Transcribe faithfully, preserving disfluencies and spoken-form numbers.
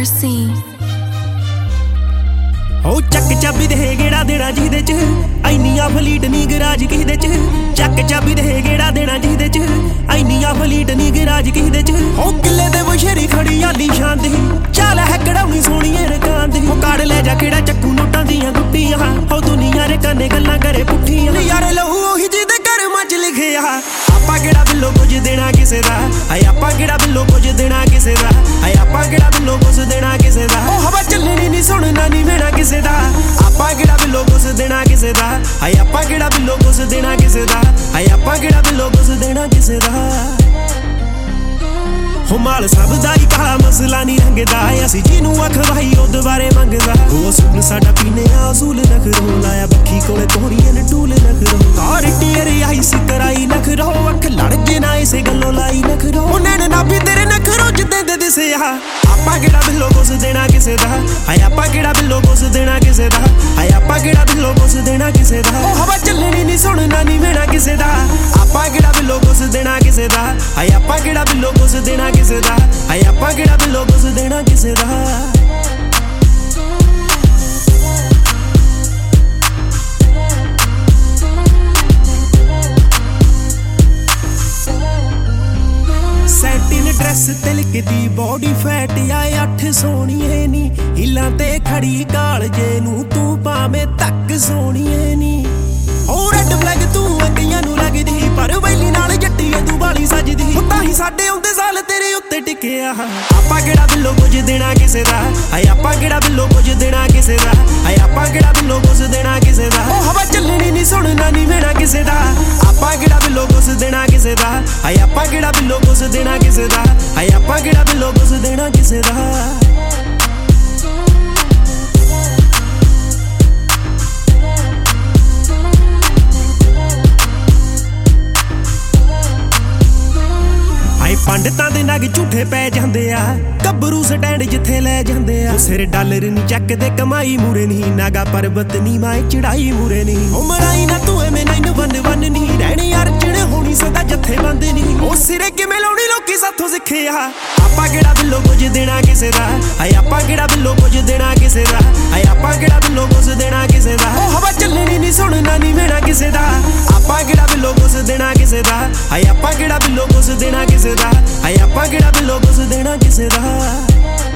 Mercy. हो चक चाबी दे गेड़ा देना जिहदे च ऐनियां फलीट नी गराज किहदे च चक चाबी दे गेड़ा देना जिहदे च ऐनियां फलीट नी गराज किहदे च हो किले दे बशेरी खड़ी आली शान दी चाल है कड़ाउनी सोहणीए रकान दी हो काड़ ले जा केड़ा चक्कू नोटां दियां गुट्टियां हो दुनिया रे कन्ने गल्लां करे पुट्ठियां यारे लहू ओही जिहदे घर मच लिखिया आपां केड़ा बिल्लो कुछ देना किसे दा हाय आपां केड़ा बिल्लो कुछ देना किसे दा हाय आपां केड़ा बिल्लो कुछ देना किसे दा ओ हवा चलनी नी सुनना नी मेरा किसे दा आपां केड़ा बिल्लो कुछ देना किसे दा हाय आपां केड़ा बिल्लो कुछ देना किसे दा हाय आपां केड़ा बिल्लो कुछ देना किसे दा हो माल सब दा ही काला मसला नी रंगदा असी जिनू अखवाई ओ दुबारे मंगदा ओ असूल साडा पीने आ असूल नखरो लाया बखी कोले तोड़िए न टूल नखरो कार टीयर आई सिकराई नखरो अख लड़ के ना इसे गल्लो लाई नखरो ओ नैन ना भी तेरे नखरो जिद्दे दे दिसे आ आपां केड़ा बिल्लो कुछ देना किसे दा हाय आपां केड़ा बिल्लो कुछ देना किसे दा हाय आपां केड़ा बिल्लो कुछ देना किसे दा ओ हवा चलनी नी सुनना नी मेरा किसे दा आपां केड़ा बिल्लो कुछ देना किसे दा हाय आपां केड़ा बिल्लो कुछ देना किसे दा हाय आपां केड़ा बिल्लो कुछ देना किसे दा सैटिन ड्रेस तिलकदी बॉडी फैट आए अठ सोहणीए नी हिलां ते खड़ी कालजे नू तू भावें तक सोहणीए नी ओ रेड फ्लैग तू अग्गियां नू लगदी पर वैली नाल जट्टीए तू बाली सजदी तां ही साडे आउंदे साल तेरे उत्ते टिकिया आपां केड़ा बिल्लो कुछ देना किसे दा हाय आपां केड़ा बिल्लो कुछ देना किसे दा हाय आपां केड़ा बिल्लो कुछ देना किसे दा ओ हवा चलनी नी सुनना नी मेरा किसे दा आपां केड़ा बिल्लो कुछ देना किसे दा हाय आपां केड़ा बिल्लो कुछ देना किसे दा हाय आपां केड़ा बिल्लो कुछ देना किसे दा पंडितां दे नग झूठे पै जांदे आ गब्बरू स्टैंड जिथे लै जांदे आ सिर डॉलर नी चकदे कमाई मूरे नी नागा पर्वत नी माए चढ़ाई मूरे नी ओ मराई ना तू एवें नैन वन वन नी रहणी अर्जन होनी सदा जथे बंद नी ओ सिरे किवें लाउणी लोकी साथों सिखे आ आपां केड़ा बिल्लो कुछ देना किसे दा हाय आपां केड़ा बिल्लो कुछ देना किसे दा हाय आपां केड़ा बिल्लो कुछ देना किसे दा ओ हवा चलनी नी सुनना नी मेरा किसे दा आपां केड़ा बिल्लो कुछ देना किसे दा हाय आपां केड़ा बिल्लो कुछ देना किसे दा हाय आपां केड़ा बिल्लो कुछ देना किसे दा